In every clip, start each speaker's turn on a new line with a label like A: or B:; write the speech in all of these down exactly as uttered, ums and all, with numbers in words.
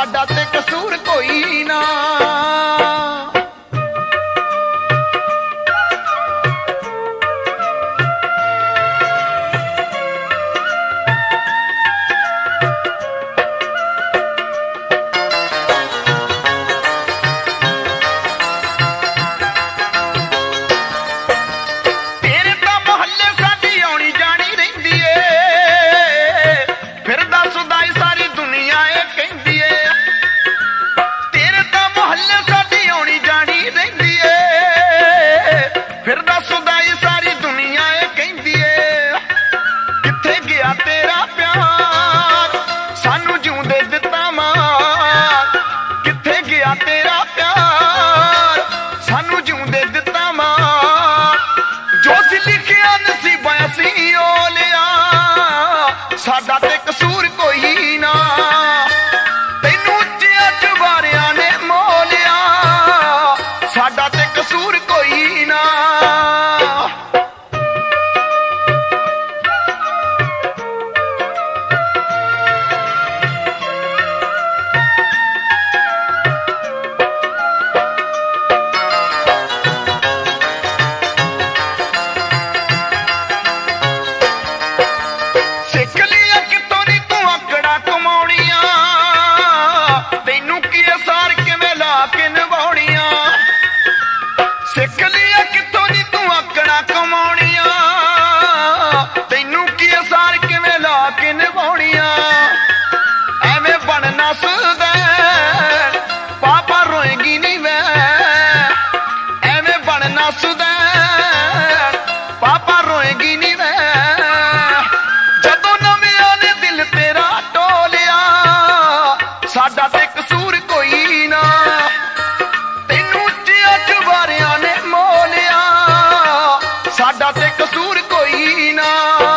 A: साडा ते कसूर कोई ना। साडा ते कसूर कोई ना, तैनू उच्चिया चुबारिया ने मोलिया, साडा ते कसूर कोई ना। सिख लिया कितों नी तू आकड़ा कमाउणिया, तैनू की असार किवें ला के निभाउणिया। एवें बनना सुदैन पापा रोएगी नी वै, एवें बनना सुदैन पापा रोएगी नी वै। जदों नविआं ने दिल तेरा टोलिया, साडा ते कसूर कोई ना, साडा ते कसूर कोई ना।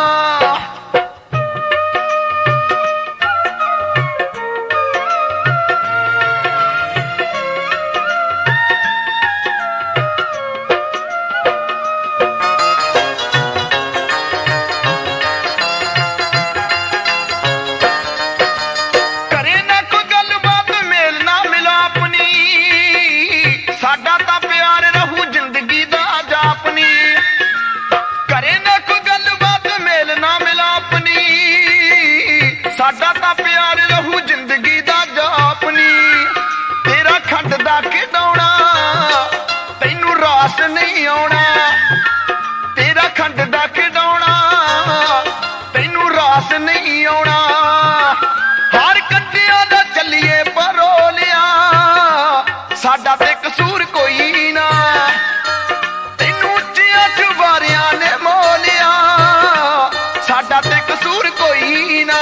A: करे ना कोई गलबात मेल ना मिला अपनी, साडा तां प्यार रहू जिंदगी दा जापनी। करे ना कोई गलबात मेल ना मिला अपनी, साडा तां प्यार रहू जिंदगी दा जापनी। तेरा खंड दा खिडौना तैनू रास नहीं आउणा, तेरा खंड दा खिडौना तैनू रास नहीं आउणा। हर कट्टिया दा चलिए परोलिया, साडा ते कसूर कोई ना, तैनू उच्चिया चुबारिया ने मोलिया, साडा ते कसूर कोई ना।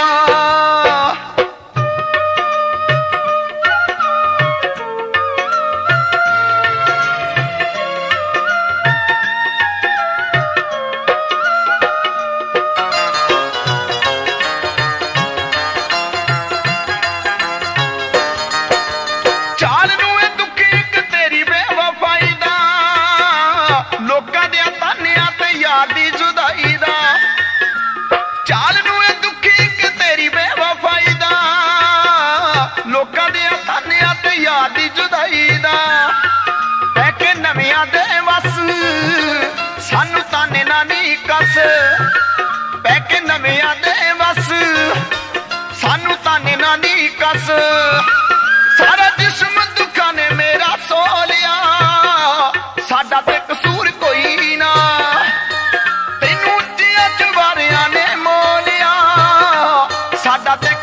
A: चाल नू ए दुखी इक तेरी बेवफाई दा, लोकां दे तानिया ते यार दी जुदाई दा। चाल नू ए दुखी इक तेरी बेवफाई दा, लोकां दे तानिया ते यार दी जुदाई दा। पैके नविआं दे वस सानू ताने ना नी कस, पैके नविआं दे वस सानू ताने ना नी कस। सारा जिस्म दुखा ने मेरा सो लिया, साडा ते कसूर कोई ना, तैनू उच्चिया चुबारिया ने मोलिया, साडा ते